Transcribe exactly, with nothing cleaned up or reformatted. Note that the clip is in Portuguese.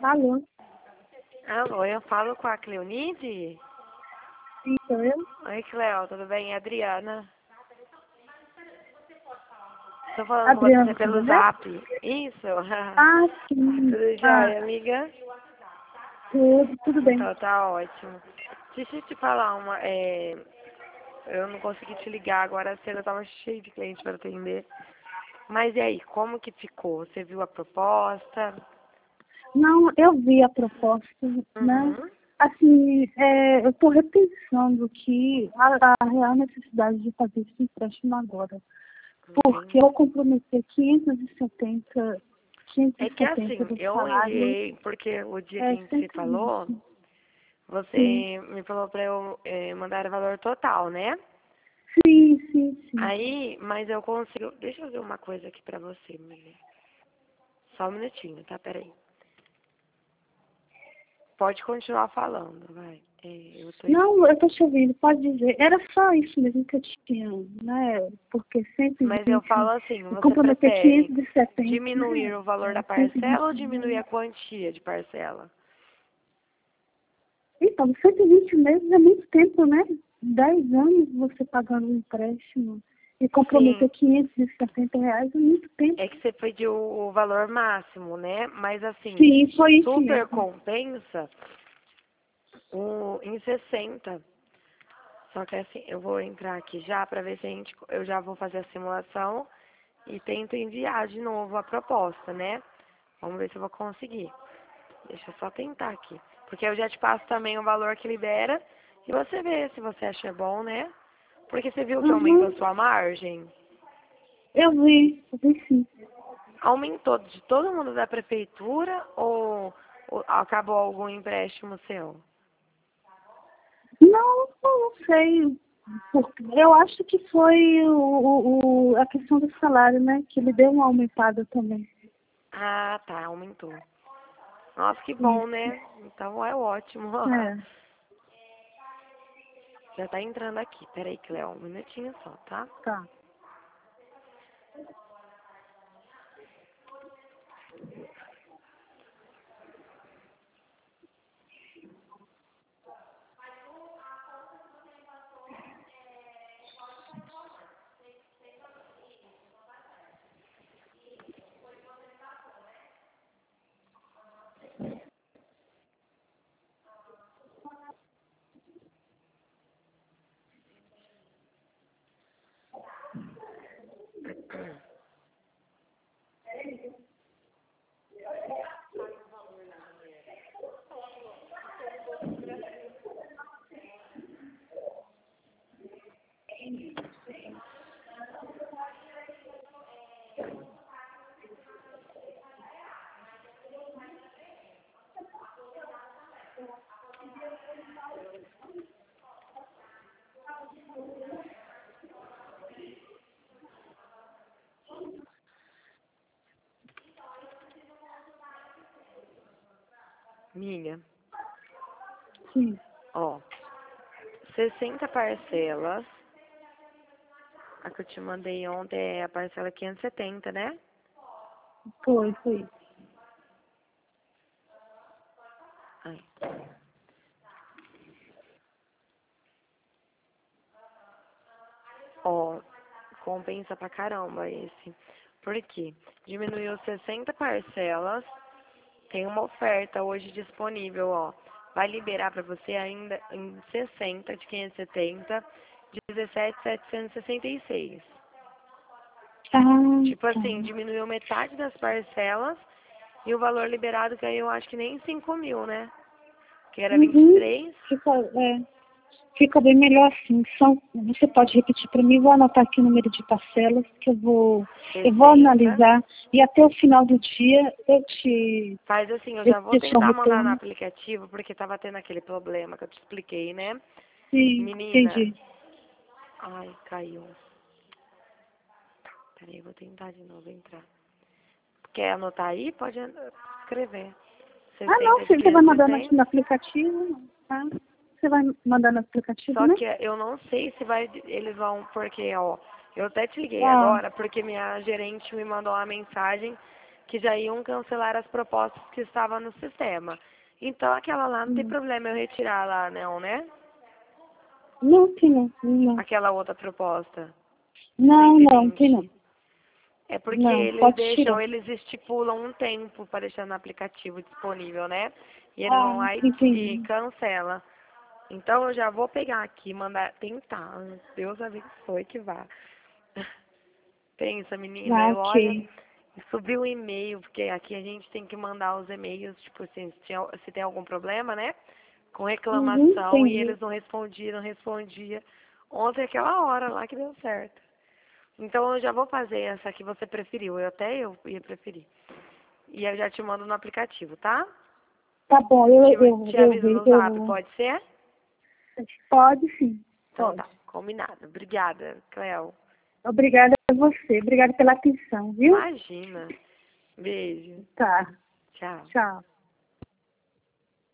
Alô? Alô, eu falo com a Cleonide? Sim, sou eu? Oi, Cleo, tudo bem? É Adriana. Tô falando com Adriana, você tudo pelo bem? Zap. Isso. Ah, sim. Tudo Ah, jóia, amiga? tudo, tudo bem. Então tá ótimo. Deixa eu te falar uma. É... Eu não consegui te ligar agora cedo, eu tava cheio de cliente para atender. Mas e aí, como que ficou? Você viu a proposta? Não, eu vi a proposta, né? Uhum. Assim, é, eu estou repensando que a, a real necessidade de fazer esse empréstimo agora. Porque Entendi. eu comprometi quinhentos e setenta, É que quinhentos e setenta assim, do eu salário, enviei, porque o dia que é a gente se cento e falou, vinte. Sim, você me falou pra eu eh, mandar o valor total, né? sim, sim, sim. Aí, mas eu consigo. Deixa eu ver uma coisa aqui pra você, mulher. Só um minutinho, tá? Peraí. Pode continuar falando, vai. É, eu tô. Não, eu estou te ouvindo, pode dizer. Era só isso mesmo que eu tinha, né? Porque Mas eu cento e vinte, falo assim, e você comprometer prefere quinhentos e setenta, diminuir né? o valor da É, cento e parcela ou vinte diminuir a meses. quantia de parcela? Então, cento e vinte meses é muito tempo, né? Dez anos você pagando um empréstimo e comprometer Sim, quinhentos e setenta reais é muito tempo. é que você pediu o valor máximo, né? Mas assim, Sim, foi isso super mesmo. compensa o, em sessenta. Só que assim, eu vou entrar aqui já pra ver se a gente. Eu já vou fazer a simulação e tento enviar de novo a proposta, né? Vamos ver se eu vou conseguir. Deixa eu só tentar aqui. Porque eu já te passo também o valor que libera e você vê se você acha bom, né? Porque você viu que aumentou a Uhum. sua margem? Eu vi, eu vi sim. Aumentou de todo mundo da prefeitura ou, ou acabou algum empréstimo seu? Não, eu não sei. Porque eu acho que foi o, o, o- a questão do salário, né? Que ele deu uma aumentada também. Ah, tá, aumentou. Nossa, que bom, Isso. né? Então é ótimo. É, Já tá entrando aqui. Peraí, Cleo, um minutinho só, tá? tá. Milha, Sim, ó, sessenta parcelas. A que eu te mandei ontem é a parcela quinhentos e setenta, né? foi, foi. Ai. Ó, compensa pra caramba esse. Por quê? Diminuiu sessenta parcelas. Tem uma oferta hoje disponível, ó. Vai liberar pra você ainda em sessenta de quinhentos e setenta, dezessete mil setecentos e sessenta e seis. Ah, Tipo tá. assim, diminuiu metade das parcelas e o valor liberado caiu, acho que nem cinco mil, né? Que era vinte e Uhum. três. Fica, é, fica bem melhor assim. São, você pode repetir para mim, vou anotar aqui o número de parcelas que eu vou, eu vou sessenta. analisar e até o final do dia eu te, Faz assim, eu eu já vou te dou um tentar mandar no retorno. aplicativo, porque tava tendo aquele problema que eu te expliquei, né? Sim, Menina, entendi. ai, caiu. Peraí, eu vou tentar de novo entrar. Quer anotar aí? Pode an- escrever. Ah, não, sessenta de você vai quinhentos e mandando aqui setenta. no aplicativo, tá? Você vai mandar no aplicativo, Só né? que eu não sei se vai, eles vão, porque, ó, eu até te liguei Ah, agora, porque minha gerente me mandou uma mensagem que já iam cancelar as propostas que estavam no sistema. Então, aquela lá não tem Hum. problema eu retirar lá, não, né? Não, tem não. Não, Aquela outra proposta. não, não, tem cento e vinte. não. É porque Não, eles pode deixam, tirar. eles estipulam um tempo para deixar no aplicativo disponível, né? E eles Ah, vão lá e, e entendi. cancela. Então eu já vou pegar aqui, mandar, tentar. Deus abençoe que vá. Pensa, menina, Ah, eu olha, ok. subi o e-mail, porque aqui a gente tem que mandar os e-mails, tipo assim, se, tinha, se tem algum problema, né? Com Uhum, reclamação e entendi. eles não respondiam, não respondia. Ontem aquela hora lá que deu certo. Então eu já vou fazer essa que você preferiu. Eu até eu ia preferir. E eu já te mando no aplicativo, tá? Tá bom, eu, Te, eu, te eu, aviso eu, no zap, eu, pode ser? pode sim, Então pode. tá, combinado. Obrigada, Cleo. Obrigada a você, obrigada pela atenção, viu? Imagina. Beijo. Tá, Tchau. tchau.